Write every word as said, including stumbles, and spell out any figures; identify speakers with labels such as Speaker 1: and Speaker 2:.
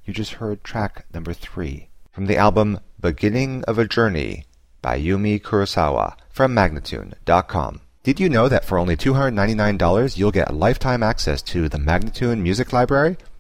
Speaker 1: You just heard track number three from the album Beginning of a Journey by Yumi Kurosawa from Magnatune dot com. Did you know that for only two hundred ninety-nine dollars you'll get lifetime access to the Magnatune Music Library?